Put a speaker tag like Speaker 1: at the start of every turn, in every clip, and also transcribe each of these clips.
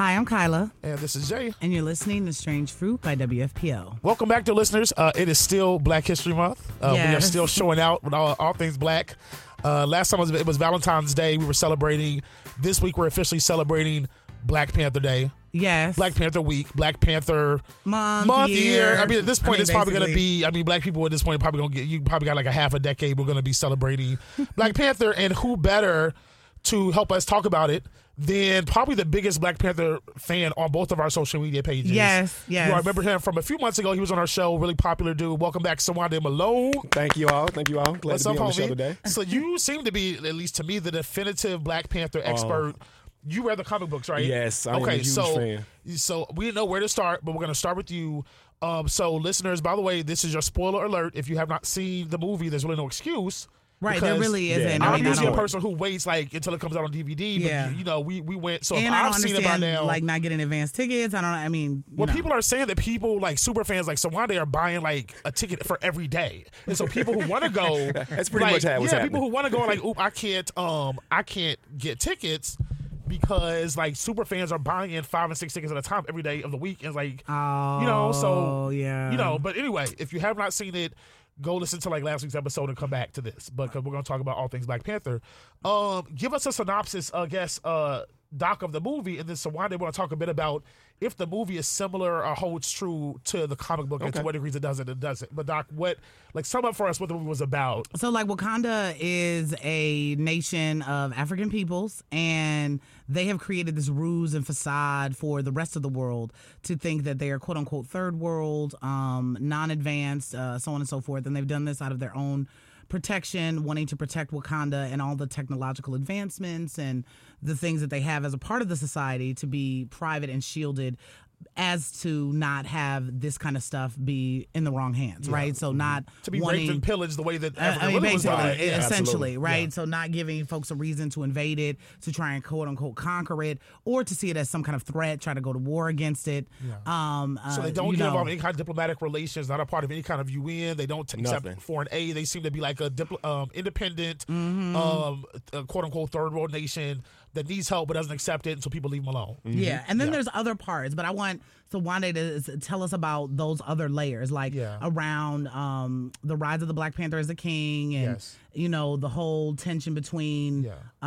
Speaker 1: Hi, I'm Kyla.
Speaker 2: And this is Jay.
Speaker 1: And you're listening to Strange Fruit by WFPO.
Speaker 2: Welcome back to listeners. It is still Black History Month.
Speaker 1: Yes.
Speaker 2: We are still showing out with all things black. Last time it was Valentine's Day. We were celebrating. This week we're officially celebrating Black Panther Day.
Speaker 1: Yes.
Speaker 2: Black Panther Week, Black Panther
Speaker 1: month, year.
Speaker 2: I mean, at this point, it's probably going to be, black people at this point probably going to get, you probably got like a half a decade, we're going to be celebrating Black Panther, and who better to help us talk about it than probably the biggest Black Panther fan on both of our social media pages.
Speaker 1: Yes.
Speaker 2: I remember him from a few months ago. He was on our show, really popular dude. Welcome back, Sawande Malone.
Speaker 3: Thank you all. Glad
Speaker 2: What's
Speaker 3: to be
Speaker 2: up,
Speaker 3: on
Speaker 2: homie?
Speaker 3: the show today.
Speaker 2: So you seem to be, at least to me, the definitive Black Panther expert. You read the comic books, right?
Speaker 3: Yes, I'm a huge fan.
Speaker 2: So we didn't know where to start, but we're going to start with you. So listeners, by the way, this is your spoiler alert. If you have not seen the movie, there's really no excuse.
Speaker 1: Right, there really isn't.
Speaker 2: I'm usually a person who waits until it comes out on DVD. But we went. So
Speaker 1: and
Speaker 2: if I've seen it by now,
Speaker 1: like not getting advance tickets.
Speaker 2: People are saying that people like super fans like Sawande are buying like a ticket for every day, and so people who want to go,
Speaker 3: that's pretty much how it's happening.
Speaker 2: People who want to go are like, oop, I can't get tickets. Because like super fans are buying in 5 and 6 tickets at a time every day of the week, and like But anyway, if you have not seen it, go listen to like last week's episode and come back to this. But we're going to talk about all things Black Panther. Give us a synopsis, doc of the movie, and then Sawande want to talk a bit about if the movie is similar or holds true to the comic book and to what degrees it doesn't. But Doc, sum up for us what the movie was about.
Speaker 1: So like Wakanda is a nation of African peoples, and they have created this ruse and facade for the rest of the world to think that they are quote unquote third world, non-advanced, so on and so forth. And they've done this out of their own protection, wanting to protect Wakanda and all the technological advancements and the things that they have as a part of the society to be private and shielded, as to not have this kind of stuff be in the wrong hands, right? So not
Speaker 2: to be raped and pillaged the way that Africa was
Speaker 1: essentially, right? Yeah. So not giving folks a reason to invade it, to try and quote unquote conquer it, or to see it as some kind of threat, try to go to war against it.
Speaker 2: Yeah. So they don't give off any kind of diplomatic relations, not a part of any kind of UN. They don't accept foreign aid. They seem to be like a independent, quote unquote third world nation that needs help but doesn't accept it, and so people leave them alone.
Speaker 1: Mm-hmm. Yeah, and then there's other parts, but I want Sawande to tell us about those other layers, like around the rise of the Black Panther as a king, and the whole tension between.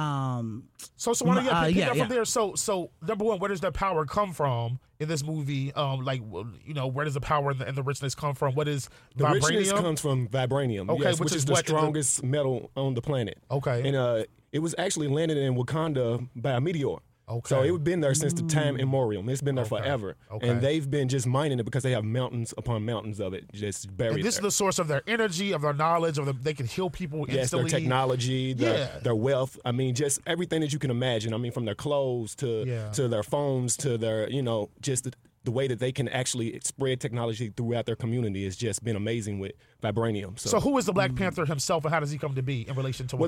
Speaker 2: So Sawande, pick up from there. So number one, where does that power come from in this movie? Where does the power and the richness come from? What is
Speaker 3: the
Speaker 2: vibranium?
Speaker 3: richness comes from vibranium, which is the strongest metal on the planet.
Speaker 2: Okay,
Speaker 3: and it was actually landed in Wakanda by a meteor. Okay. So it's been there since the time immemorial. It's been there forever. Okay. And they've been just mining it because they have mountains upon mountains of it just buried.
Speaker 2: And this is the source of their energy, of their knowledge, they can heal people instantly.
Speaker 3: Yes, their technology, their wealth. I mean, just everything that you can imagine. I mean, from their clothes to their phones to their, just the way that they can actually spread technology throughout their community has just been amazing with vibranium.
Speaker 2: So who is the Black Panther himself, and how does he come to be in relation to Wakanda?
Speaker 3: Well,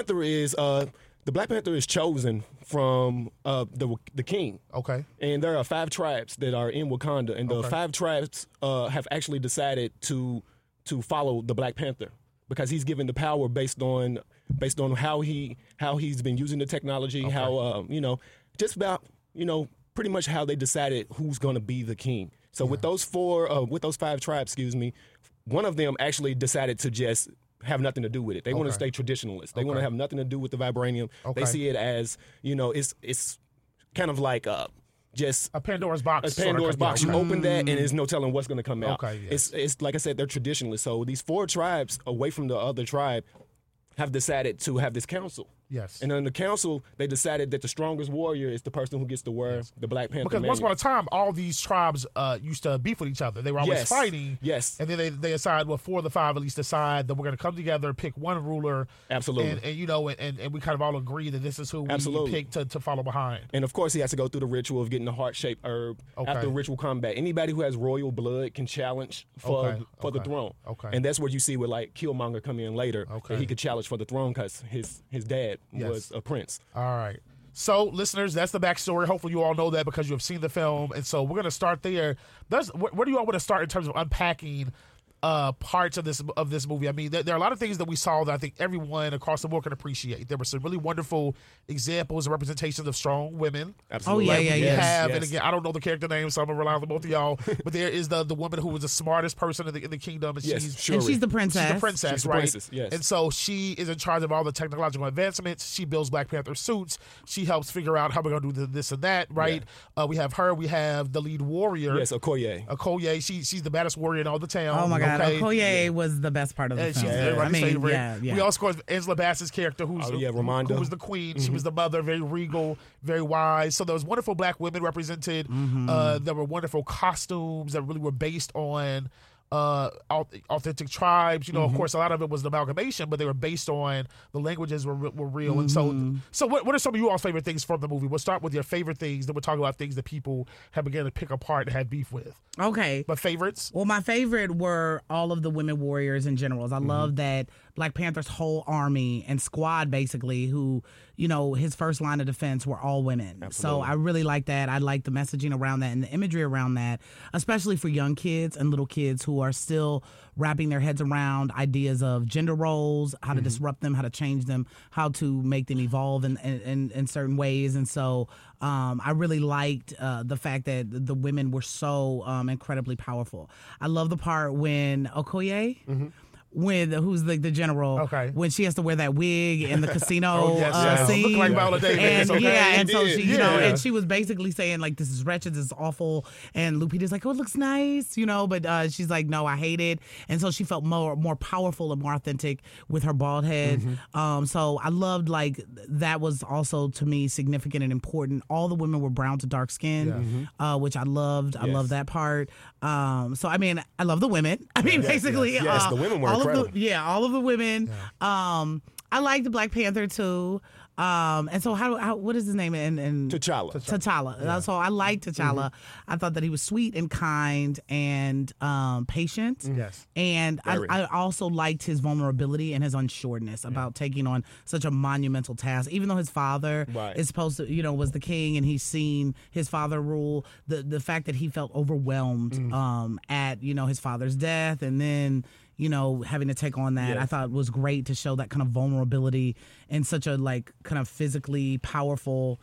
Speaker 3: the Black Panther is chosen from the king.
Speaker 2: Okay.
Speaker 3: And there are 5 tribes that are in Wakanda, and the 5 tribes have actually decided to follow the Black Panther because he's given the power based on how he's been using the technology, how just about pretty much how they decided who's going to be the king. So with those 5 tribes, one of them actually decided to just have nothing to do with it. They want to stay traditionalist. They want to have nothing to do with the vibranium. They see it as, it's kind of like just
Speaker 2: a Pandora's box.
Speaker 3: A Pandora's box. You open that, and there's no telling what's going to come out.
Speaker 2: Okay, yes.
Speaker 3: It's like I said, they're traditionalists. So these 4 tribes, away from the other tribe, have decided to have this council.
Speaker 2: Yes.
Speaker 3: And in the council, they decided that the strongest warrior is the person who gets to wear the Black Panther
Speaker 2: Because once upon a time, all these tribes used to beef with each other. They were always fighting.
Speaker 3: Yes.
Speaker 2: And then they decide, 4 of the 5 at least decide that we're going to come together, pick one ruler.
Speaker 3: Absolutely.
Speaker 2: And we kind of all agree that this is who we pick to follow behind.
Speaker 3: And of course, he has to go through the ritual of getting the heart-shaped herb after ritual combat. Anybody who has royal blood can challenge for the throne.
Speaker 2: Okay.
Speaker 3: And that's what you see with like Killmonger come in later. That he could challenge for the throne because his dad was a prince.
Speaker 2: All right. So, listeners, that's the backstory. Hopefully you all know that because you have seen the film. And so we're going to start there. Where do you all want to start in terms of unpacking parts of this movie. I mean, there are a lot of things that we saw that I think everyone across the board can appreciate. There were some really wonderful examples and representations of strong women.
Speaker 3: Absolutely.
Speaker 1: Oh, yeah,
Speaker 2: We have, and
Speaker 3: yes.
Speaker 2: again, I don't know the character name, so I'm gonna rely on both of y'all. But there is the woman who was the smartest person in the kingdom, and
Speaker 3: Yes,
Speaker 2: she's
Speaker 3: Shuri.
Speaker 1: And she's the princess.
Speaker 2: She's the princess,
Speaker 3: She's the
Speaker 2: right?
Speaker 3: princess, yes.
Speaker 2: And so she is in charge of all the technological advancements. She builds Black Panther suits. She helps figure out how we're going to do this and that, right? We have her. We have the lead warrior.
Speaker 3: Yes, Okoye.
Speaker 2: Okoye. She's the baddest warrior in all the town.
Speaker 1: Oh my God,
Speaker 2: okay?
Speaker 1: Okoye was the best part of the
Speaker 2: And
Speaker 1: film.
Speaker 2: she's everybody's favorite.
Speaker 1: Yeah.
Speaker 2: We also have Angela Bassett's character,
Speaker 3: Ramonda.
Speaker 2: who was the queen. She was the mother, very regal, very wise. So there was wonderful Black women represented. There were wonderful costumes that really were based on authentic tribes. You know, of course, a lot of it was an amalgamation, but they were based on the languages were real. And so what are some of you all's favorite things from the movie? We'll start with your favorite things, then we'll talk about things that people have begun to pick apart and have beef with.
Speaker 1: Okay.
Speaker 2: But favorites?
Speaker 1: Well, my favorite were all of the women warriors and generals. I love that Black Panther's whole army and squad, basically, who, you know, his first line of defense were all women.
Speaker 3: Absolutely.
Speaker 1: So I really like that. I like the messaging around that and the imagery around that, especially for young kids and little kids who are still wrapping their heads around ideas of gender roles, how to disrupt them, how to change them, how to make them evolve in certain ways. And so I really liked the fact that the women were so incredibly powerful. I love the part when Okoye, who's the general, when she has to wear that wig in the casino scene.
Speaker 2: Look like Viola Davis.
Speaker 1: And
Speaker 2: Okay.
Speaker 1: and so she,
Speaker 2: Yeah.
Speaker 1: and she was basically saying like, this is wretched, this is awful. And Lupita's like, oh, it looks nice, but she's like, no, I hate it. And so she felt more powerful and more authentic with her bald head. So I loved, like, that was also to me significant and important. All the women were brown to dark skin, which I loved. I loved that part. So I mean, I love the women. I mean, basically,
Speaker 3: Yes, the women were incredible.
Speaker 1: All of the women. I like the Black Panther too. And so how what is his name in
Speaker 3: T'Challa.
Speaker 1: T'Challa. So I liked T'Challa. I thought that he was sweet and kind and patient.
Speaker 2: Yes.
Speaker 1: And I also liked his vulnerability and his unsureness about taking on such a monumental task. Even though his father is supposed to, was the king and he's seen his father rule, the fact that he felt overwhelmed at, his father's death and then having to take on that, I thought was great to show that kind of vulnerability in such a kind of physically powerful,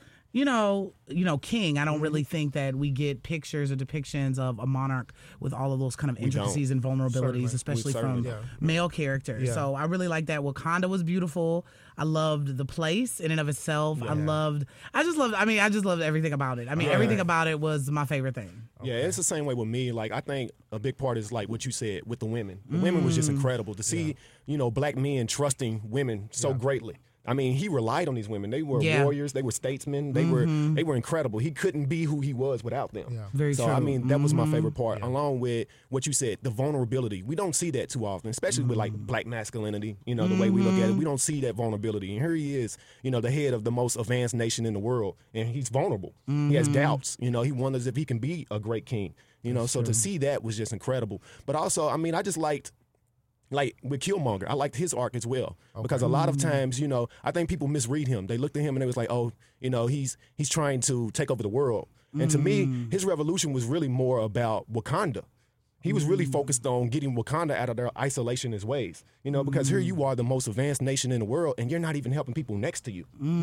Speaker 1: king. I don't really think that we get pictures or depictions of a monarch with all of those kind of intricacies and vulnerabilities, especially from male characters. So I really like that. Wakanda was beautiful. I loved the place in and of itself. I just loved everything about it. I mean, everything about it was my favorite thing.
Speaker 3: Yeah, it's the same way with me. Like, I think a big part is like what you said with the women. The women was just incredible to see, Black men trusting women so greatly. I mean, he relied on these women. They were warriors. They were statesmen. They were incredible. He couldn't be who he was without them.
Speaker 2: Yeah.
Speaker 1: Very true.
Speaker 3: I mean, that was my favorite part, along with what you said, the vulnerability. We don't see that too often, especially with like Black masculinity. The way we look at it, we don't see that vulnerability. And here he is, the head of the most advanced nation in the world, and he's vulnerable. He has doubts. He wonders if he can be a great king. So to see that was just incredible. But also, I mean, I just liked. Like with Killmonger, I liked his arc as well because a lot of times, I think people misread him. They looked at him and they was like, oh, he's trying to take over the world. And to me, his revolution was really more about Wakanda. He was really focused on getting Wakanda out of their isolationist ways, because here you are, the most advanced nation in the world, and you're not even helping people next to you.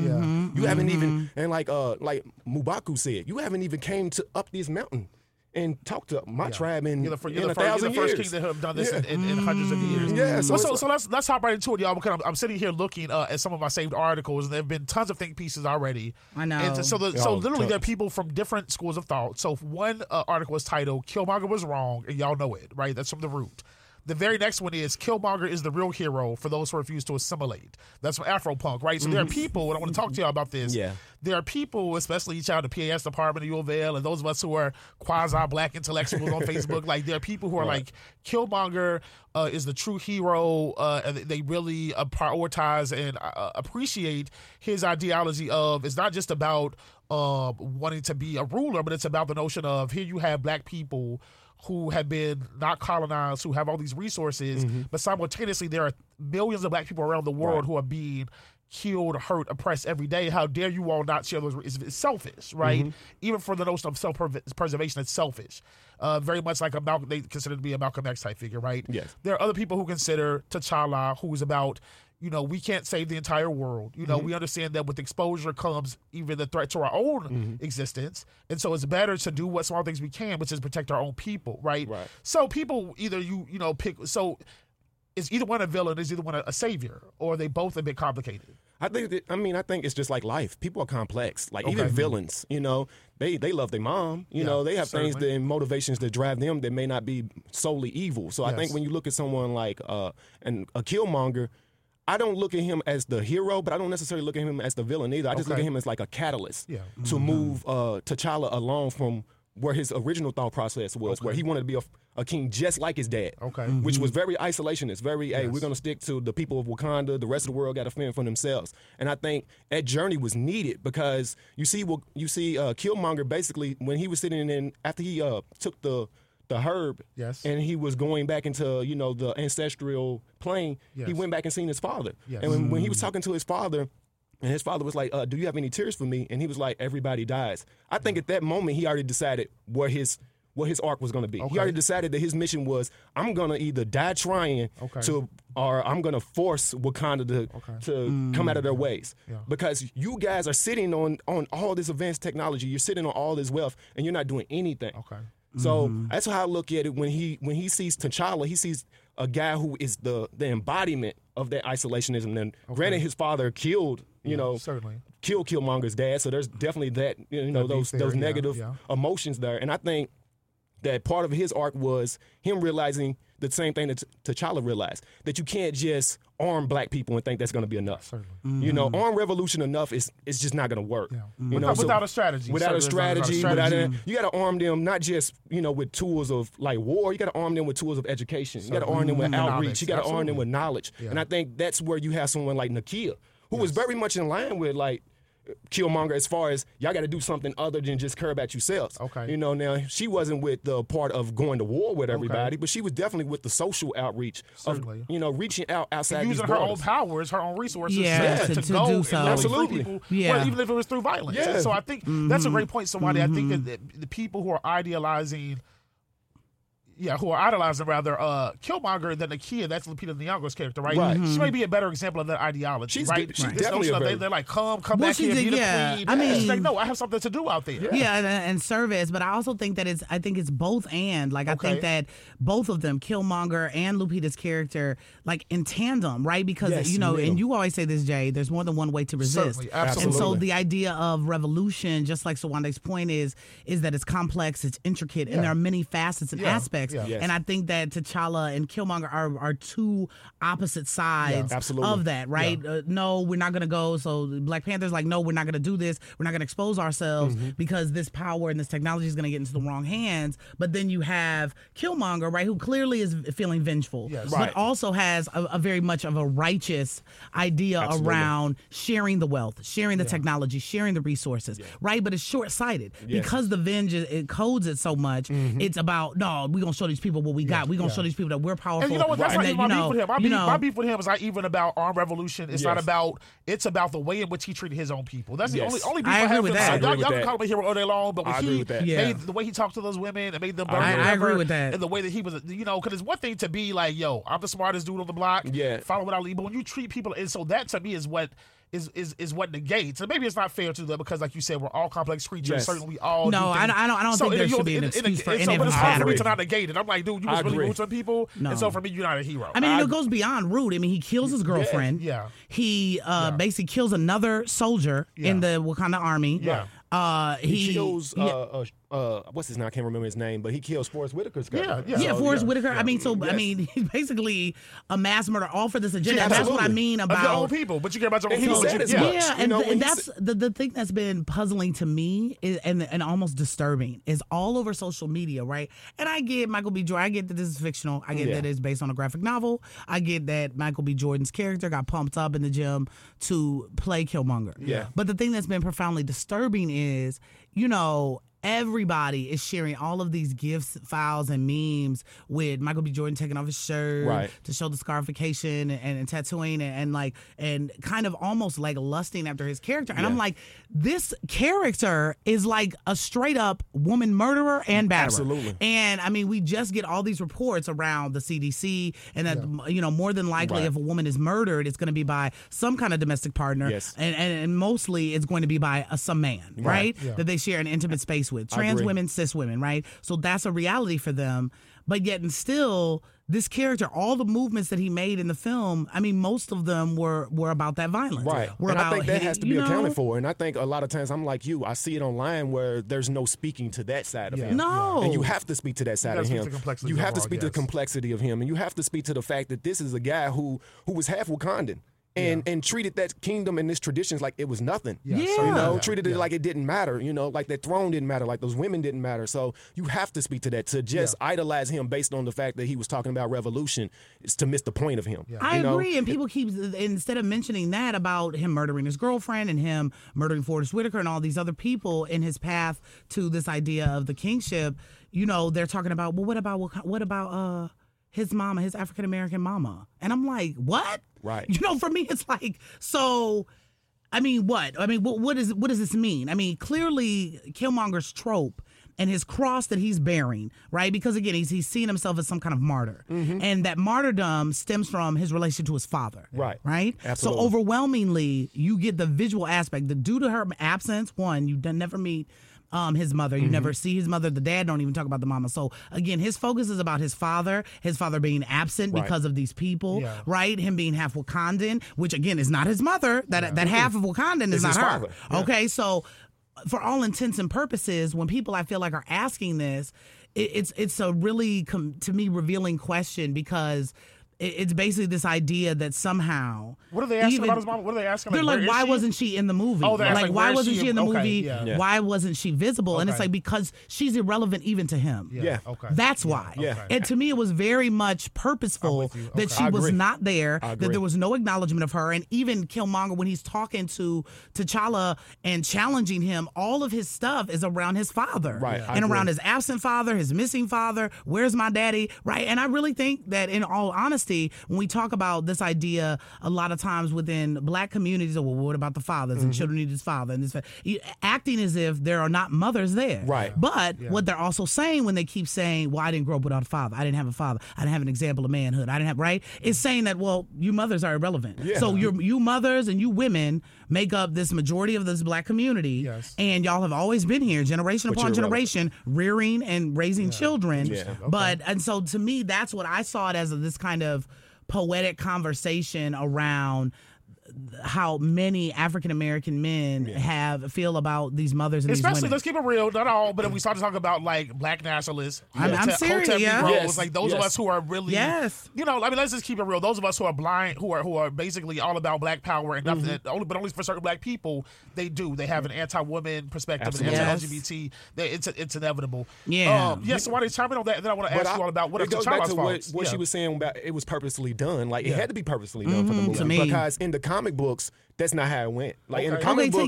Speaker 3: You haven't even, and like M'Baku said, you haven't even came to up this mountain and talk to my tribe in 1,000 years.
Speaker 2: You're the first king that have done this in hundreds of years.
Speaker 3: Yeah,
Speaker 2: so let's hop right into it, y'all. Because I'm sitting here looking at some of my saved articles, and there have been tons of think pieces already.
Speaker 1: I know.
Speaker 2: And so literally, there are people from different schools of thought. So one article is titled "Killmonger was wrong," and y'all know it, right? That's from The Root. The very next one is Killmonger is the real hero for those who refuse to assimilate. That's from Afropunk, right? So there are people, and I want to talk to y'all about this.
Speaker 3: Yeah.
Speaker 2: There are people, especially each out of the PAS department of U of L, and those of us who are quasi-Black intellectuals on Facebook, like there are people who are like, Killmonger is the true hero, and they really prioritize and appreciate his ideology of, it's not just about wanting to be a ruler, but it's about the notion of, here you have Black people who have been not colonized, who have all these resources, but simultaneously there are millions of Black people around the world who are being killed, hurt, oppressed every day. How dare you all not share those? It's selfish, right? Even for the notion of self-preservation, it's selfish. Very much like they consider to be a Malcolm X type figure, right?
Speaker 3: Yes.
Speaker 2: There are other people who consider T'Challa, who's about, we can't save the entire world. We understand that with exposure comes even the threat to our own existence. And so it's better to do what small things we can, which is protect our own people, right? So people either, pick. So is either one a villain, is either one a savior, or are they both a bit complicated?
Speaker 3: I think it's just like life. People are complex. Like even villains, they love their mom. They have things and motivations that drive them that may not be solely evil. So I think when you look at someone like a Killmonger, I don't look at him as the hero, but I don't necessarily look at him as the villain either. I just look at him as like a catalyst to move T'Challa along from where his original thought process was, where he wanted to be a king just like his dad, which was very isolationist, very, hey, we're going to stick to the people of Wakanda, the rest of the world got to fend for themselves. And I think that journey was needed because you see Killmonger basically, when he was sitting in, after he took the herb and he was going back into, the ancestral plane, he went back and seen his father. And when he was talking to his father, and his father was like, do you have any tears for me? And he was like, everybody dies. I think at that moment, he already decided what his arc was going to be. He already decided that his mission was, I'm going to either die trying or I'm going to force Wakanda to come out of their ways. Because you guys are sitting on all this advanced technology. You're sitting on all this wealth, and you're not doing anything. So that's how I look at it. When he sees T'Challa, he sees a guy who is the embodiment of that isolationism. And granted, his father killed,
Speaker 2: certainly
Speaker 3: killed Killmonger's dad. So there's definitely that, those negative emotions there. And I think that part of his arc was him realizing the same thing that T'Challa realized, that you can't just arm black people and think that's going to be enough. Armed revolution enough is just not going to work.
Speaker 2: Without a strategy.
Speaker 3: You got to arm them not just, with tools of like war, you got to arm them with tools of education. You got to arm them with outreach. You got to arm them with knowledge. And I think that's where you have someone like Nakia, who was very much in line with like Killmonger as far as y'all got to do something other than just care about yourselves. Now she wasn't with the part of going to war with everybody, but she was definitely with the social outreach of reaching out outside
Speaker 2: and using her own powers, her own resources to go
Speaker 1: do so.
Speaker 2: Absolutely. People, even if it was through violence. And so I think that's a great point, Somebody. I think that the people who are idolizing Killmonger than Nakia, that's Lupita Nyong'o's character, right? She may be a better example of that ideology, right?
Speaker 3: She's definitely
Speaker 2: they're like, come back here, be the queen. I mean, she's like, no, I have something to do out there.
Speaker 1: And service, but I also think that I think it's both and. Like, I think that both of them, Killmonger and Lupita's character, like in tandem, right? Because, and you always say this, Jay, there's more than one way to resist.
Speaker 2: Certainly, absolutely.
Speaker 1: And so the idea of revolution, just like Sawande's point is that it's complex, it's intricate, and there are many facets and aspects. And I think that T'Challa and Killmonger are two opposite sides of that, right? No, we're not going to go. So Black Panther's like, no, we're not going to do this. We're not going to expose ourselves because this power and this technology is going to get into the wrong hands. But then you have Killmonger, right, who clearly is feeling vengeful, but also has a very much of a righteous idea around sharing the wealth, sharing the technology, sharing the resources, right? But it's short-sighted because the vengeance, it codes it so much. It's about, no, we're going to show these people what we got. We're going to show these people that we're powerful.
Speaker 2: And you know what? That's not even my beef with him. My beef with him is not even about armed revolution. It's not about, it's about the way in which he treated his own people. That's the only beef I have with that. Y'all can call him a hero all day long, but when he made the way he talked to those women and made them burn
Speaker 1: I agree with that.
Speaker 2: And the way that he was, because it's one thing to be like, yo, I'm the smartest dude on the block, follow what I lead, but when you treat people, and so that to me is what is what negates. And maybe it's not fair to them because, like you said, we're all complex creatures. Certainly, we all.
Speaker 1: No, I don't think there should be an excuse for any of them.
Speaker 2: But it's hard for me to not negate it. I'm like, dude, you was really rude to people, and so for me, you're not a hero.
Speaker 1: I mean, it goes beyond rude. I mean, he kills his girlfriend. He basically kills another soldier in the Wakanda army.
Speaker 3: He kills what's his name? I can't remember his name, but he kills Forrest Whitaker's guy.
Speaker 1: Forrest Whitaker. I mean, I mean, he's basically a mass murder, all for this agenda. And that's what I mean about
Speaker 2: your own people. But you care about your own people.
Speaker 1: And that's the thing that's been puzzling to me and almost disturbing is all over social media, right? And I get Michael B. Jordan. I get that this is fictional. I get that it's based on a graphic novel. I get that Michael B. Jordan's character got pumped up in the gym to play Killmonger. But the thing that's been profoundly disturbing is, everybody is sharing all of these GIFs, files, and memes with Michael B. Jordan taking off his shirt to show the scarification and tattooing and kind of almost like lusting after his character. And I'm like, this character is like a straight up woman murderer and batterer.
Speaker 3: Absolutely.
Speaker 1: And I mean, we just get all these reports around the CDC and that, you know, more than likely if a woman is murdered, it's going to be by some kind of domestic partner.
Speaker 3: Yes.
Speaker 1: And mostly it's going to be by some man, right? Yeah. That they share an intimate space with. Trans women, cis women, right? So that's a reality for them. But yet and still, this character, all the movements that he made in the film, I mean, most of them were about that violence.
Speaker 3: Right. And I think that has to be accounted for. And I think a lot of times, I'm like you, I see it online where there's no speaking to that side of him.
Speaker 1: No.
Speaker 3: And you have to speak to that side of him. You have to speak to the complexity of him. And you have to speak to the fact that this is a guy who was half Wakandan. And treated that kingdom and this traditions like it was nothing. Treated it like it didn't matter. You know, like that throne didn't matter, like those women didn't matter. So you have to speak to that. To just idolize him based on the fact that he was talking about revolution is to miss the point of him.
Speaker 1: I agree. And people keep, instead of mentioning that about him murdering his girlfriend and him murdering Forrest Whitaker and all these other people in his path to this idea of the kingship, you know, they're talking about, well, what about his mama, his African-American mama? And I'm like, what?
Speaker 3: Right.
Speaker 1: You know, for me, it's like, so, I mean, what? I mean, what does this mean? I mean, clearly Killmonger's trope and his cross that he's bearing, right? Because again, he's seeing himself as some kind of martyr. And that martyrdom stems from his relation to his father.
Speaker 3: Right.
Speaker 1: Right?
Speaker 3: Absolutely.
Speaker 1: So overwhelmingly, you get the visual aspect. Due to her absence, one, you never meet his mother. You never see his mother. The dad don't even talk about the mama. So again, his focus is about his father being absent because of these people, right? Him being half Wakandan, which again is not his mother. That half of Wakandan is not her.
Speaker 3: Father. Yeah.
Speaker 1: Okay, so for all intents and purposes, when people I feel like are asking this, it's a really to me revealing question, because it's basically this idea that somehow.
Speaker 2: What are they asking about his mom? What are they asking?
Speaker 1: They're like, why wasn't she in the movie?
Speaker 2: Oh, they're
Speaker 1: like, why wasn't she in the movie?
Speaker 2: Yeah.
Speaker 1: Why wasn't she visible? And it's like, because she's irrelevant even to him.
Speaker 3: Yeah.
Speaker 2: Okay.
Speaker 1: That's why.
Speaker 3: Yeah.
Speaker 1: And to me, it was very much purposeful that she was not there, that there was no acknowledgement of her. And even Killmonger, when he's talking to T'Challa and challenging him, all of his stuff is around his father.
Speaker 3: Right.
Speaker 1: And around his absent father, his missing father. Where's my daddy? Right. And I really think that, in all honesty, when we talk about this idea a lot of times within black communities, well, what about the fathers and children need his father, and this acting as if there are not mothers there.
Speaker 3: Right.
Speaker 1: But what they're also saying when they keep saying, well, I didn't grow up without a father, I didn't have a father, I didn't have an example of manhood, I didn't have, right? It's saying that, well, you mothers are irrelevant.
Speaker 3: Yeah.
Speaker 1: So you mothers and you women make up this majority of this black community, and y'all have always been here generation upon generation, rearing and raising children. But and so to me, that's what I saw it as, this kind of poetic conversation around how many African American men feel about these mothers and
Speaker 2: especially,
Speaker 1: these women.
Speaker 2: let's keep it real, not all, but if we start to talk about like black nationalists,
Speaker 1: I'm serious,
Speaker 2: Negroes, like those of us who are really, you know, I mean, let's just keep it real. Those of us who are blind, who are basically all about black power and nothing, only for certain black people, they have an anti-woman perspective and anti-LGBT. It's inevitable. So why they chime in on that? And then I want to ask you all about what
Speaker 3: it goes back to what she was saying about it was purposely done. Like it had to be purposely done for the movie, because in the comic books, that's not how it went. Like in the comic book,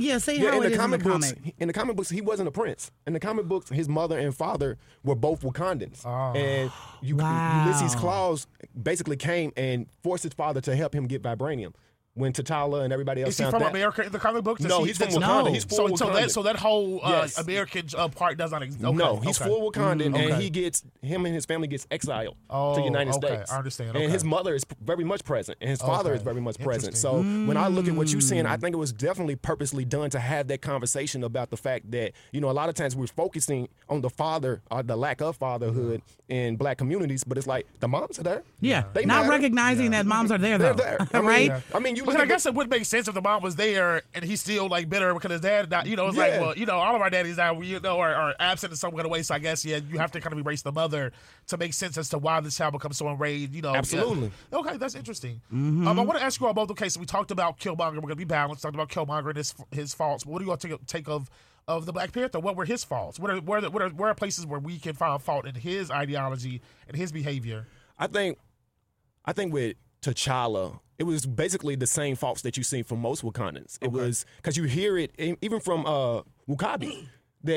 Speaker 3: in the comic books, he wasn't a prince. In the comic books, his mother and father were both Wakandans, and Ulysses Claus basically came and forced his father to help him get vibranium. When T'Challa and everybody else
Speaker 2: is he from America in the comic books?
Speaker 3: No, he's from Wakanda. He's full Wakandan.
Speaker 2: So that whole American part does not exist. Okay.
Speaker 3: No, he's full Wakandan, and him and his family gets exiled to the United States.
Speaker 2: I understand.
Speaker 3: And his mother is very much present, and his father is very much present. So when I look at what you're saying, I think it was definitely purposely done to have that conversation about the fact that, you know, a lot of times we're focusing on the father or the lack of fatherhood in black communities, but it's like the moms are there.
Speaker 1: Yeah,
Speaker 3: they
Speaker 1: not
Speaker 3: matter.
Speaker 1: recognizing that moms are there, though.
Speaker 3: They're there.
Speaker 1: Right?
Speaker 3: I mean, you.
Speaker 2: But I guess it would make sense if the mom was there and he's still like bitter because his dad died. You know, it's like, well, you know, all of our daddies now, you know, are absent in some kind of way. So I guess, you have to kind of erase the mother to make sense as to why this child becomes so enraged. You know,
Speaker 3: absolutely.
Speaker 2: Yeah. Okay, that's interesting. I want to ask you all both. Okay, so we talked about Killmonger. We're going to be balanced. Talked about Killmonger and his faults. But what do you all take of the Black Panther? What were his faults? Where are places where we can find fault in his ideology and his behavior?
Speaker 3: I think with T'Challa, it was basically the same faults that you see from most Wakandans. It was because you hear it even from W'Kabi, that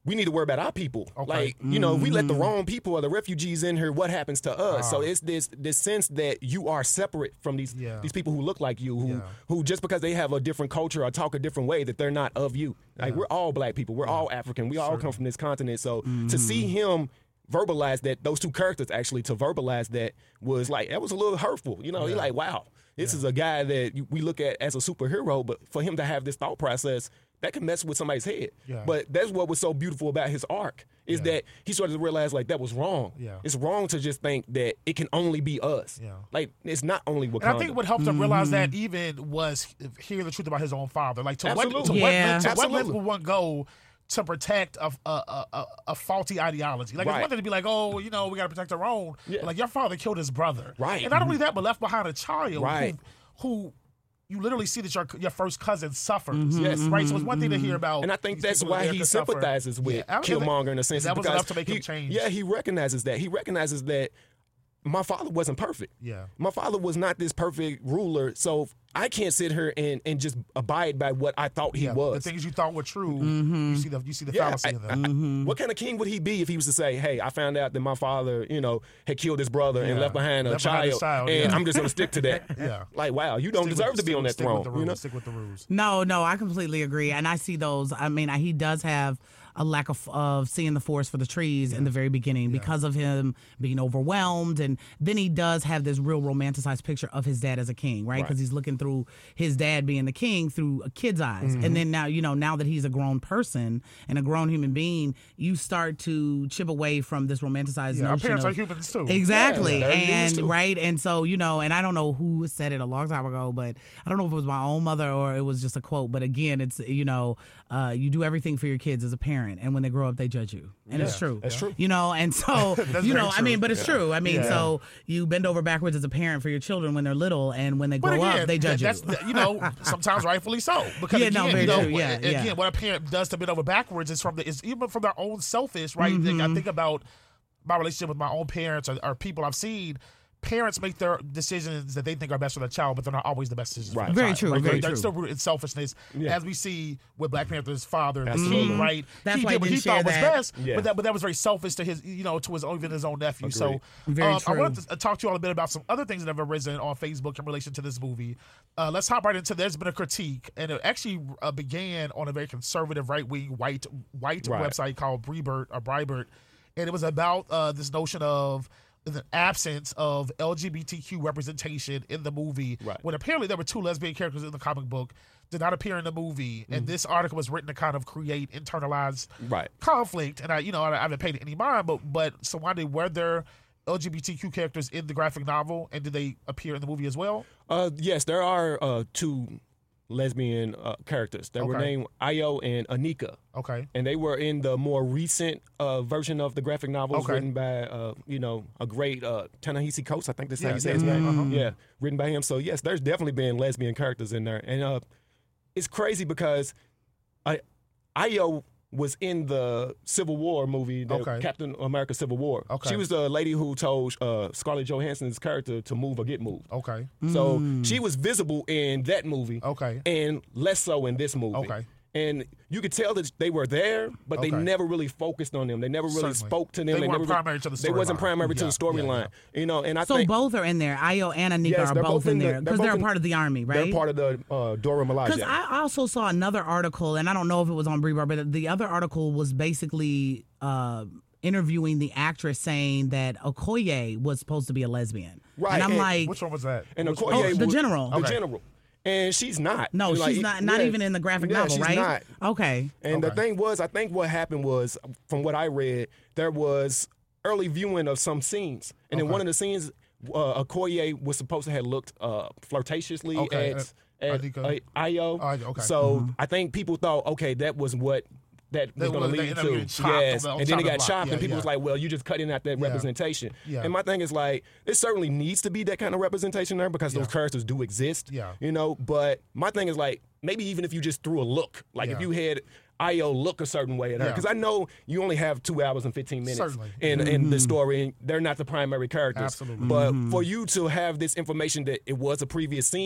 Speaker 3: we need to worry about our people.
Speaker 2: Okay.
Speaker 3: Like, you know, if we let the wrong people or the refugees in here, what happens to us? So it's this sense that you are separate from these people who look like you, who just because they have a different culture or talk a different way, that they're not of you. Like, we're all black people. We're all African. We all come from this continent. So to see him verbalize that, those two characters actually, to verbalize that was like, that was a little hurtful. You know, you're like, wow, this is a guy that we look at as a superhero, but for him to have this thought process, that can mess with somebody's head. Yeah. But that's what was so beautiful about his arc, is that he started to realize, like, that was wrong. Yeah. It's wrong to just think that it can only be us. Yeah. Like, it's not only Wakanda.
Speaker 2: And I think what helped him realize that even was hearing the truth about his own father. Like, to what length would one go to protect a faulty ideology? Like, it's one thing to be like, oh, you know, we got to protect our own. Yeah. But like, your father killed his brother. Right. And not only that, but left behind a child who you literally see that your first cousin suffers. Yes. Right? So it's one thing to hear about.
Speaker 3: And I think that's why he sympathizes with Killmonger in a sense.
Speaker 2: That was enough to make him change.
Speaker 3: Yeah, he recognizes that. He recognizes that my father wasn't perfect. Yeah. My father was not this perfect ruler, so I can't sit here and just abide by what I thought he was.
Speaker 2: The things you thought were true, you see the fallacy of them.
Speaker 3: What kind of king would he be if he was to say, hey, I found out that my father, you know, had killed his brother and left behind a child, and I'm just going to stick to that. Like, wow, you don't deserve to be on that throne.
Speaker 2: Stick with the rules.
Speaker 1: No, I completely agree. And I see those. I mean, he does have a lack of seeing the forest for the trees in the very beginning because of him being overwhelmed. And then he does have this real romanticized picture of his dad as a king, right? Because he's looking through his dad being the king through a kid's eyes. And then now that he's a grown person and a grown human being, you start to chip away from this romanticized notion.
Speaker 2: Our parents are humans too.
Speaker 1: Exactly. And so, and I don't know who said it a long time ago, but I don't know if it was my own mother or it was just a quote. But again, it's, you do everything for your kids as a parent. And when they grow up, they judge you. And it's true.
Speaker 3: That's true.
Speaker 1: And so, I mean, but it's true. I mean, so you bend over backwards as a parent for your children when they're little, and when they grow up, they judge you.
Speaker 2: Sometimes rightfully so. Because again, what a parent does to bend over backwards is even from their own selfish, right? I think about my relationship with my own parents or people I've seen. Parents make their decisions that they think are best for their child, but they're not always the best decisions. Right.
Speaker 1: Very true.
Speaker 2: They're still rooted in selfishness, as we see with Black Panther's father, the king. Right.
Speaker 1: That's
Speaker 2: he
Speaker 1: why
Speaker 2: did what he thought was best, but that was very selfish to his, even his own nephew. Agreed. So, I wanted to talk to you all a bit about some other things that have arisen on Facebook in relation to this movie. Let's hop right into. There's been a critique, and it actually began on a very conservative, right-wing, white website called Breitbart, and it was about this notion of the absence of LGBTQ representation in the movie, when apparently there were two lesbian characters in the comic book did not appear in the movie, and this article was written to kind of create internalized conflict. And I haven't paid any mind, but Sawande, were there LGBTQ characters in the graphic novel, and did they appear in the movie as well?
Speaker 3: Yes, there are two lesbian characters. They were named Ayo and Anika. Okay. And they were in the more recent version of the graphic novels written by, a great Ta-Nehisi Coates. I think that's how you say his name. Yeah, written by him. So, yes, there's definitely been lesbian characters in there. And it's crazy because Ayo was in the Civil War movie, Captain America Civil War. Okay. She was the lady who told Scarlett Johansson's character to move or get moved. Okay. So she was visible in that movie. Okay. And less so in this movie. Okay. And you could tell that they were there, but they never really focused on them. They never really spoke to them.
Speaker 2: They weren't primary to the storyline.
Speaker 3: They wasn't primary to the storyline. And I
Speaker 1: think...
Speaker 3: So
Speaker 1: both are in there. Ayo and Anika are both in there. Because they're a part of the army, right?
Speaker 3: They're part of the Dora Milaje.
Speaker 1: Because I also saw another article, and I don't know if it was on Breitbart, but the other article was basically interviewing the actress saying that Okoye was supposed to be a lesbian.
Speaker 3: Right.
Speaker 1: And I'm like...
Speaker 2: Which one was that?
Speaker 3: And Okoye
Speaker 1: the general.
Speaker 3: The general. And she's not.
Speaker 1: No, she's not even in the graphic novel, right?
Speaker 3: She's not.
Speaker 1: Okay.
Speaker 3: And the thing was, I think what happened was, from what I read, there was early viewing of some scenes. And in one of the scenes, Okoye was supposed to have looked flirtatiously at Ayo. So I think people thought, okay, that was what that was going to lead to. Yes. And then it got chopped, and people was like, well, you just cutting out that representation. Yeah. And my thing is like, it certainly needs to be that kind of representation there because those characters do exist. Yeah. But my thing is like, maybe even if you just threw a look, like if you had Ayo look a certain way at her, because I know you only have 2 hours and 15 minutes in the story, and they're not the primary characters.
Speaker 2: Absolutely.
Speaker 3: But for you to have this information that it was a previous scene,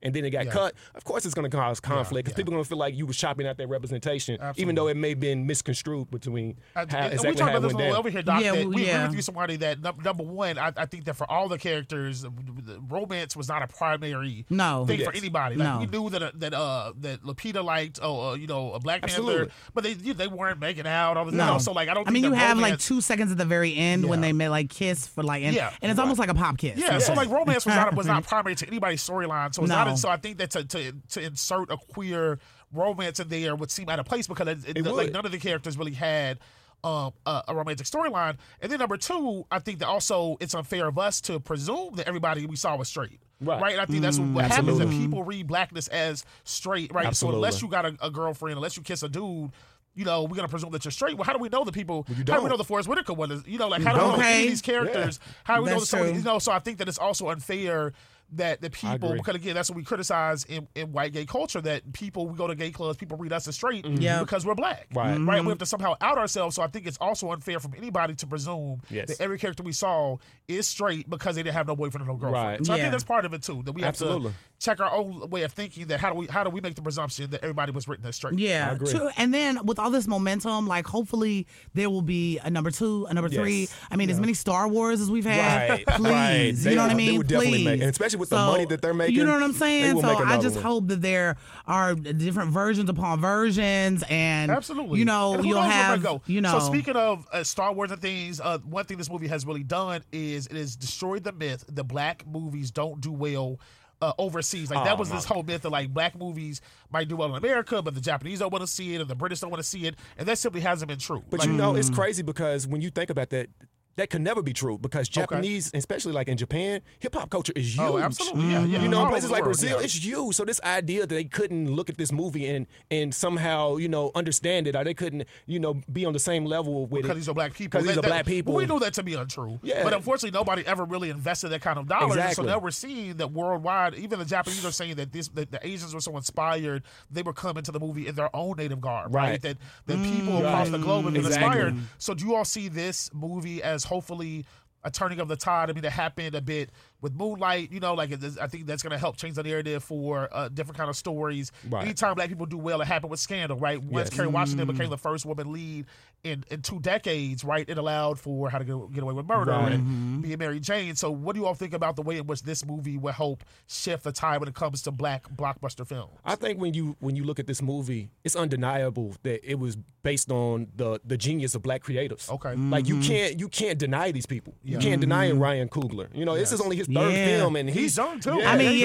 Speaker 3: and then it got cut, of course it's going to cause conflict because people are going to feel like you were chopping out that representation, even though it may have been misconstrued between how exactly
Speaker 2: we talked
Speaker 3: how
Speaker 2: about
Speaker 3: it
Speaker 2: this
Speaker 3: went down.
Speaker 2: over here, Doc. That we agree
Speaker 1: yeah.
Speaker 2: with you, somebody that number one, I think that for all the characters, the romance was not a primary thing for anybody. Like we knew that Lupita liked, a Black Panther, but they weren't making out all the time. So like I don't.
Speaker 1: I mean,
Speaker 2: think
Speaker 1: you have
Speaker 2: romance,
Speaker 1: like 2 seconds at the very end when they may like kiss for like, and it's almost like a pop kiss.
Speaker 2: Yeah, so like romance was not primary to anybody's storyline. So it's not. So I think that to insert a queer romance in there would seem out of place because like none of the characters really had a romantic storyline. And then number two, I think that also it's unfair of us to presume that everybody we saw was straight. Right. And I think that's what happens, that people read blackness as straight, right?
Speaker 3: Absolutely.
Speaker 2: So unless you got a girlfriend, unless you kiss a dude, we're going to presume that you're straight. Well, how do we know the people? How do we know the Forrest Whitaker one is? Like, how do we know any of these characters? How do we know that somebody, so I think that it's also unfair that the people, because again, that's what we criticize in white gay culture, that people, we go to gay clubs, people read us as straight because we're black. Right. We have to somehow out ourselves. So I think it's also unfair from anybody to presume that every character we saw is straight because they didn't have no boyfriend or no girlfriend. Right. So I think that's part of it too, that we have to check our own way of thinking, that how do we make the presumption that everybody was written as straight.
Speaker 1: Yeah. True. And then with all this momentum, like hopefully there will be a number 2, a number 3. I mean, as many Star Wars as we've had, please. You know what I mean?
Speaker 3: They would definitely make, and especially with the money that they're making.
Speaker 1: You know what I'm saying? So I just hope that there are different versions upon versions, and
Speaker 2: absolutely,
Speaker 1: and you'll have,
Speaker 2: So speaking of Star Wars and things, one thing this movie has really done is it has destroyed the myth that black movies don't do well overseas. Like that was this whole myth that like black movies might do well in America, but the Japanese don't want to see it and the British don't want to see it, and that simply hasn't been true.
Speaker 3: But it's crazy because when you think about that, that could never be true because Japanese, especially like in Japan, hip hop culture is huge. Oh,
Speaker 2: absolutely, yeah.
Speaker 3: You know, in places like Brazil, it's huge. So this idea that they couldn't look at this movie and somehow, understand it, or they couldn't, be on the same level with
Speaker 2: because these are black people.
Speaker 3: Because these are black people.
Speaker 2: We know that to be untrue. Yeah. But unfortunately, nobody ever really invested that kind of dollars. Exactly. So now we're seeing that worldwide, even the Japanese are saying that the Asians were so inspired, they were coming to the movie in their own native garb, right? That people across the globe have been inspired. So do you all see this movie as hopefully a turning of the tide? I mean, that happened a bit with Moonlight, I think that's going to help change the narrative for different kind of stories. Right. Anytime black people do well, it happened with Scandal, right? Once Kerry Washington became the first woman lead in 2 decades, right? It allowed for How to Get Away with Murder and Being Mary Jane. So what do you all think about the way in which this movie will help shift the tide when it comes to black blockbuster films?
Speaker 3: I think when you look at this movie, it's undeniable that it was based on the genius of black creatives.
Speaker 2: Okay.
Speaker 3: Like you can't deny these people. You can't deny Ryan Coogler. This is only his third film, and he's
Speaker 2: done too.
Speaker 1: I mean,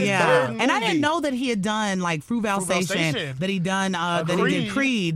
Speaker 1: and I didn't know that he had done like Fruitvale Station, that he done that he did Creed.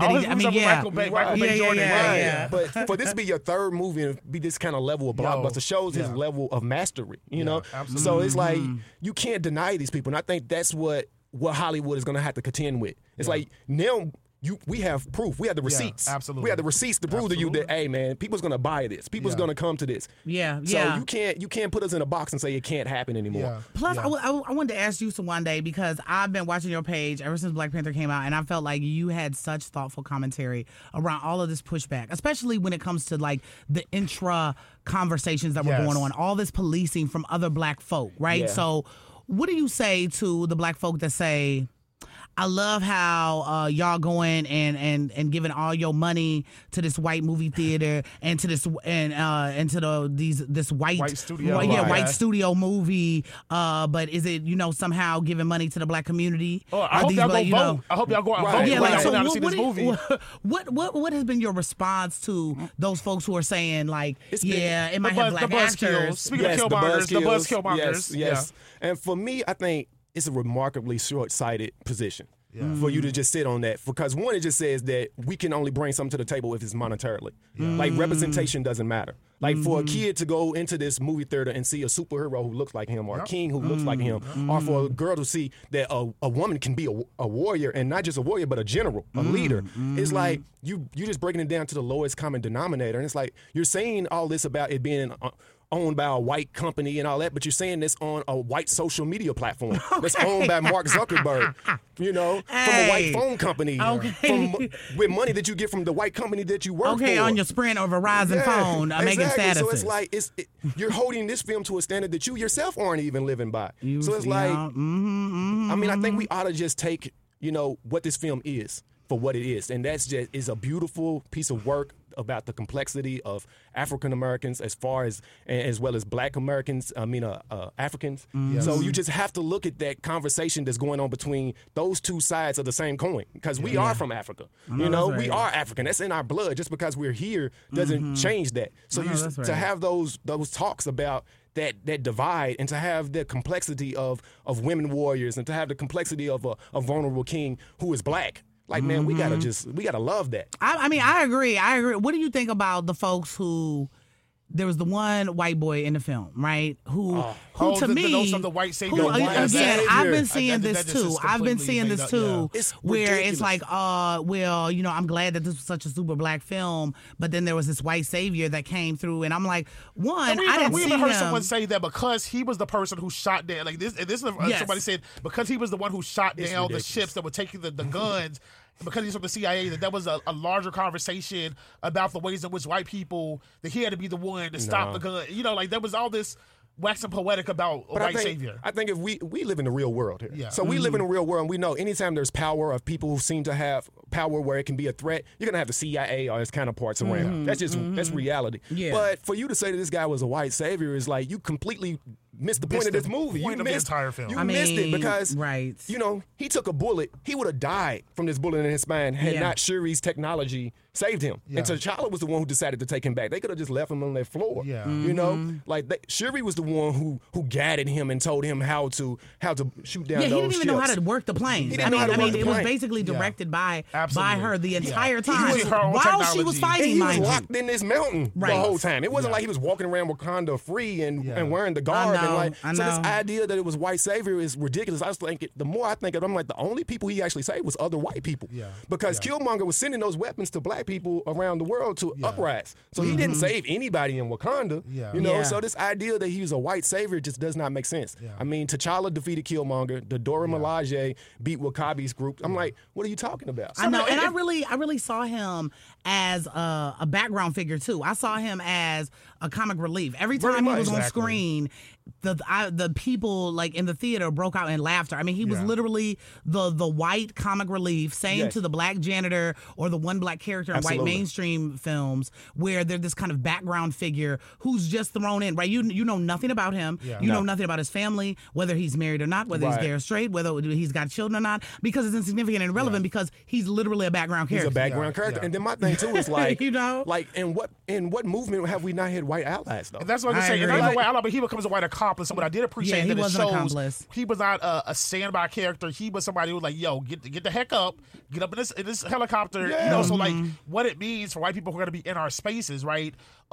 Speaker 3: But for this to be your third movie and be this kind of level of blockbuster shows his level of mastery. You know,
Speaker 2: absolutely.
Speaker 3: So it's like you can't deny these people, and I think that's what Hollywood is going to have to contend with. It's like now. We have proof. We have the receipts.
Speaker 2: Absolutely.
Speaker 3: We have the receipts to prove to you that, hey, man, people's going to buy this. People's going to come to this. So you can't put us in a box and say it can't happen anymore.
Speaker 2: Yeah.
Speaker 1: Plus, I wanted to ask you one day, because I've been watching your page ever since Black Panther came out, and I felt like you had such thoughtful commentary around all of this pushback, especially when it comes to like the intra conversations that were going on, all this policing from other black folk, right? Yeah. So what do you say to the black folk that say, I love how y'all going and giving all your money to this white movie theater and to this this white
Speaker 2: studio,
Speaker 1: white studio movie, but is it somehow giving money to the black community?
Speaker 2: I hope y'all go vote. I hope y'all go out and vote.
Speaker 1: Yeah,
Speaker 2: like, so to see this movie.
Speaker 1: What has been your response to those folks who are saying like, it might have black actors?
Speaker 2: Speaking of Killmongers, the Killmongers.
Speaker 3: Yes. And for me, I think it's a remarkably short-sighted position for you to just sit on that. Because one, it just says that we can only bring something to the table if it's monetarily. Like representation doesn't matter. Like for a kid to go into this movie theater and see a superhero who looks like him, or a king who looks like him, or for a girl to see that a woman can be a warrior, and not just a warrior, but a general, a leader. It's like you're just breaking it down to the lowest common denominator. And it's like you're saying all this about it being owned by a white company and all that, but you're saying this on a white social media platform that's owned by Mark Zuckerberg, from a white phone company, with money that you get from the white company that you work for.
Speaker 1: On your Sprint or Verizon phone, making statuses.
Speaker 3: So it's like you're holding this film to a standard that you yourself aren't even living by. So it's like, I mean, I think we ought to just take, what this film is for what it is, and that's just is a beautiful piece of work about the complexity of African Americans as well as Black Americans, Africans. Yes. So you just have to look at that conversation that's going on between those two sides of the same coin, because we are from Africa. We are African. That's in our blood. Just because we're here doesn't change that. So to have those talks about that divide, and to have the complexity of women warriors, and to have the complexity of a vulnerable king who is Black. Like, man, we gotta love that.
Speaker 1: I mean, I agree. What do you think about the folks who? There was the one white boy in the film, right? Who to me,
Speaker 2: those of the white savior.
Speaker 1: I've been seeing this too. Where it's like, I'm glad that this was such a super Black film, but then there was this white savior that came through, and I'm like, I didn't see him. We even heard
Speaker 2: someone say that because he was the person who shot down, like this. Somebody said because he was the one who shot down the ships that were taking the guns. Because he's from the CIA, that was a larger conversation about the ways in which white people, that he had to be the one to stop the gun. There was all this waxing poetic about a white savior.
Speaker 3: I think if we live in the real world here. Yeah. So we live in the real world, and we know anytime there's power of people who seem to have power where it can be a threat, you're going to have the CIA or its counterparts around. That's just that's reality. Yeah. But for you to say that this guy was a white savior is like you completely missed the point of this movie.
Speaker 2: You missed the entire film.
Speaker 3: You missed it because, he took a bullet. He would have died from this bullet in his spine had not Shuri's technology saved him. Yeah. And T'Challa was the one who decided to take him back. They could have just left him on that floor. Yeah. Shuri was the one who guided him and told him how to shoot down those ships.
Speaker 1: He didn't even know how to work the plane. It was basically directed by her the entire time while she was fighting.
Speaker 3: He was locked in this mountain the whole time. It wasn't like he was walking around Wakanda free and wearing the garb. So this idea that it was white savior is ridiculous. I was thinking, the more I think of it, I'm like, the only people he actually saved was other white people. Yeah. Because Killmonger was sending those weapons to Black people around the world to uprise. So he didn't save anybody in Wakanda. Yeah. So this idea that he was a white savior just does not make sense. Yeah. I mean, T'Challa defeated Killmonger. The Dora Milaje beat W'Kabi's group. I'm like, what are you talking about?
Speaker 1: I know, and I really saw him as a background figure too. I saw him as a comic relief. Every time he was on screen, the people like in the theater broke out in laughter. I mean, he was literally the white comic relief, same to the Black janitor or the one Black character in white mainstream films where they're this kind of background figure who's just thrown in, right? You know nothing about him. Yeah. You know nothing about his family, whether he's married or not, whether he's gay or straight, whether he's got children or not, because it's insignificant and irrelevant because he's literally a background character.
Speaker 3: He's a background character. And then my thing too is like, like in what movement have we not had white allies though?
Speaker 2: And that's what I'm saying. And not a white ally, but he becomes a white accomplice. And what I did appreciate that it shows he was not a standby character. He was somebody who was like, yo, get the heck up, get up in this helicopter. Yeah. So like what it means for white people who are going to be in our spaces, right?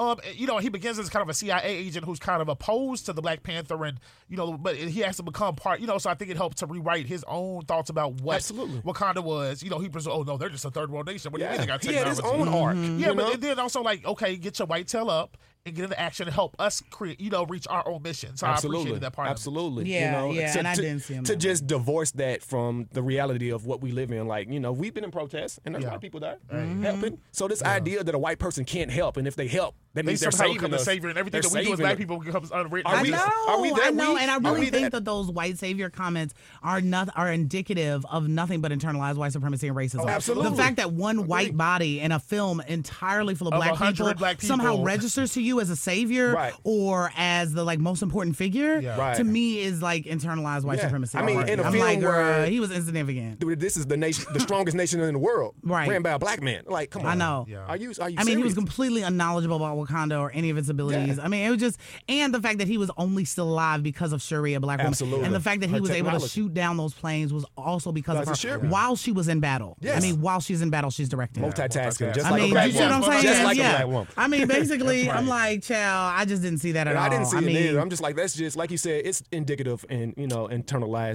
Speaker 2: He begins as kind of a CIA agent who's kind of opposed to the Black Panther, and but he has to become part. So I think it helped to rewrite his own thoughts about what Wakanda was. He was, oh no, they're just a third world nation. What do you mean they got technology?
Speaker 3: He had his own arc.
Speaker 2: Yeah, but then also like, okay, get your white tail up and get into action and help us create, reach our own mission. So I appreciated that part.
Speaker 3: Absolutely.
Speaker 1: Yeah, and I didn't see him.
Speaker 3: To just divorce that from the reality of what we live in. Like, we've been in protests and there's white people there helping. So this idea that a white person can't help, and if they help, that means they're saving us.
Speaker 2: Savior, and everything that we do as Black people becomes unwritten.
Speaker 1: I know, and I really think that those white savior comments are indicative of nothing but internalized white supremacy and racism.
Speaker 3: Oh, absolutely.
Speaker 1: The fact that one white body in a film entirely full of Black people somehow registers to you as a savior or as the most important figure to me is like internalized white supremacy.
Speaker 3: I mean, in a film where
Speaker 1: he was insignificant.
Speaker 3: Dude, this is the strongest nation in the world, ran by a Black man. Like, come on.
Speaker 1: I know.
Speaker 3: Yeah. Are you?
Speaker 1: I mean, he was completely unknowledgeable about Wakanda or any of its abilities. I mean, it was just, and the fact that he was only still alive because of Shuri, a Black woman.
Speaker 3: Absolutely.
Speaker 1: And the fact that he was able to shoot down those planes was also because of her while she was in battle. Yes. I mean, while she's in battle, she's directing.
Speaker 3: Multitasking, just like a Black woman. Just like a Black woman.
Speaker 1: I mean, basically, I'm like, child, I just didn't see that at all.
Speaker 3: I didn't see it either. I'm just like, that's just, like you said, it's indicative and, internalized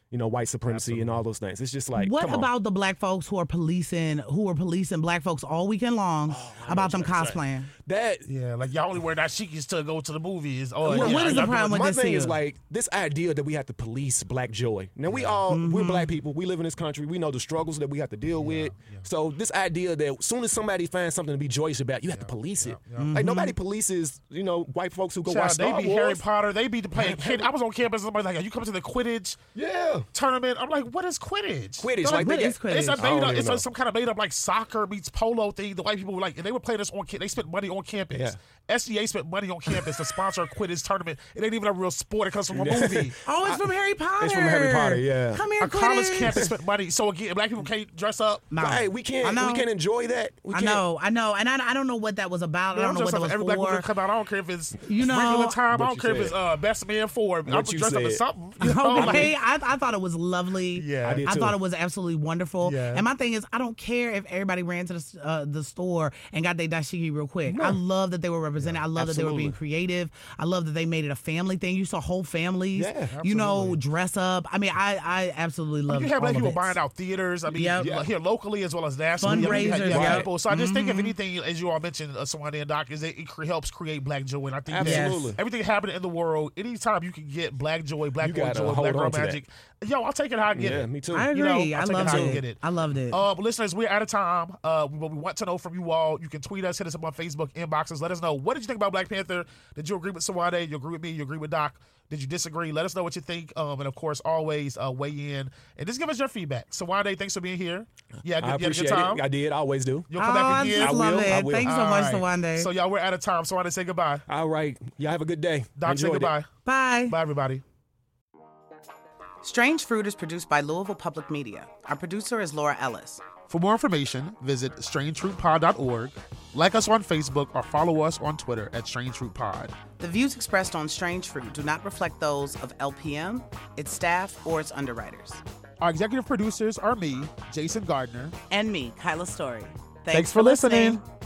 Speaker 3: white supremacy and all those things. It's just like,
Speaker 1: What
Speaker 3: come on.
Speaker 1: about the black folks who are policing black folks all weekend long about them cosplaying?
Speaker 2: Yeah, like y'all only wear dashikis to go to the movies.
Speaker 1: What is the problem with
Speaker 3: My
Speaker 1: this
Speaker 3: thing
Speaker 1: here?
Speaker 3: is like this idea that we have to police black joy. Now we're black people. We live in this country. We know the struggles that we have to deal with. So this idea that as soon as somebody finds something to be joyous about, you have to police it. Like nobody polices, white folks who go watch Star
Speaker 2: They be
Speaker 3: Wars.
Speaker 2: Harry Potter. They be playing kid. I was on campus. Somebody's like, "Are you coming to the Quidditch tournament?" I'm like, "What is Quidditch?"
Speaker 3: Quidditch,
Speaker 2: They're
Speaker 3: like
Speaker 1: what
Speaker 3: they
Speaker 1: is
Speaker 3: get,
Speaker 1: Quidditch?
Speaker 2: It's a
Speaker 3: I don't
Speaker 2: made up.
Speaker 3: even
Speaker 2: It's
Speaker 3: know.
Speaker 2: some kind of made up like soccer meets polo thing. The white people were like, and they were playing this on. They spent money on campus.
Speaker 3: Yeah.
Speaker 2: SGA spent money on campus to sponsor a Quidditch tournament. It ain't even a real sport. It comes from a movie.
Speaker 1: Oh, it's from Harry Potter.
Speaker 3: It's from Harry Potter, yeah.
Speaker 1: Come here,
Speaker 2: A college
Speaker 1: Quidditch.
Speaker 2: campus spent money. So again, black people can't dress up.
Speaker 1: No.
Speaker 3: Hey, we can't enjoy that. We
Speaker 1: I
Speaker 3: can't.
Speaker 1: know, and I don't know what that was about. I don't know what that was
Speaker 2: Every black woman
Speaker 1: for.
Speaker 2: come out. I don't care if it's
Speaker 1: You know,
Speaker 2: regular time. I
Speaker 3: what
Speaker 2: don't care if
Speaker 3: you
Speaker 2: it's Best Man 4. I'm
Speaker 3: What you
Speaker 2: dressed up as
Speaker 3: said.
Speaker 2: something. You know,
Speaker 1: Okay,
Speaker 2: like-
Speaker 1: I thought it was lovely.
Speaker 2: Yeah. I
Speaker 3: did
Speaker 1: I
Speaker 3: too.
Speaker 1: thought it was absolutely wonderful.
Speaker 2: Yeah.
Speaker 1: And my thing is, I don't care if everybody ran to the store and got their dashiki real quick. I love that they were represented. I love that they were being creative. I love that they made it a family thing. You saw whole families, dress up. I mean, I absolutely love
Speaker 2: You have black
Speaker 1: all of
Speaker 2: people
Speaker 1: it.
Speaker 2: buying out theaters. I mean,
Speaker 1: Yep.
Speaker 2: here locally as well as nationally.
Speaker 1: Fundraisers,
Speaker 2: You have
Speaker 1: right.
Speaker 2: people. So I just think if anything, as you all mentioned, Sawanda and Doc, is that it helps create black joy. And I think that
Speaker 3: Absolutely.
Speaker 2: everything happening in the world, anytime you can get black joy, black
Speaker 3: You
Speaker 2: boy
Speaker 3: gotta
Speaker 2: joy,
Speaker 3: hold
Speaker 2: black girl
Speaker 3: on to that.
Speaker 2: magic, yo, I'll take it how I get
Speaker 3: Yeah,
Speaker 2: it.
Speaker 3: me too.
Speaker 1: I agree.
Speaker 2: You know,
Speaker 1: I
Speaker 2: I'll take it
Speaker 1: loved
Speaker 2: how I
Speaker 1: it.
Speaker 2: get it.
Speaker 1: I loved it.
Speaker 2: Listeners, we're out of time. We want to know from you all. You can tweet us, hit us up on Facebook inboxes. Let us know, what did you think about Black Panther? Did you agree with Sawanda? You agree with me? You agree with Doc? Did you disagree? Let us know what you think. And of course, always weigh in and just give us your feedback. Sawanda, thanks for being here. Yeah,
Speaker 3: I
Speaker 2: you had a good
Speaker 3: appreciate
Speaker 2: time.
Speaker 3: it. I did. I always do.
Speaker 2: You'll come back
Speaker 1: I
Speaker 2: again.
Speaker 1: just love
Speaker 3: will. I
Speaker 1: it.
Speaker 3: will.
Speaker 1: Thanks so
Speaker 2: All
Speaker 1: much,
Speaker 2: right.
Speaker 1: Sawanda.
Speaker 2: So y'all, we're out of time. Sawanda, say goodbye.
Speaker 3: All right. Y'all have a good day.
Speaker 2: Doc, say
Speaker 3: Enjoyed it.
Speaker 2: goodbye.
Speaker 1: Bye.
Speaker 2: Bye, everybody.
Speaker 1: Strange Fruit is produced by Louisville Public Media. Our producer is Laura Ellis.
Speaker 2: For more information, visit strangefruitpod.org, like us on Facebook, or follow us on Twitter at StrangeFruitPod.
Speaker 1: The views expressed on Strange Fruit do not reflect those of LPM, its staff, or its underwriters.
Speaker 2: Our executive producers are me, Jason Gardner.
Speaker 1: And me, Kyla Story.
Speaker 2: Thanks for listening.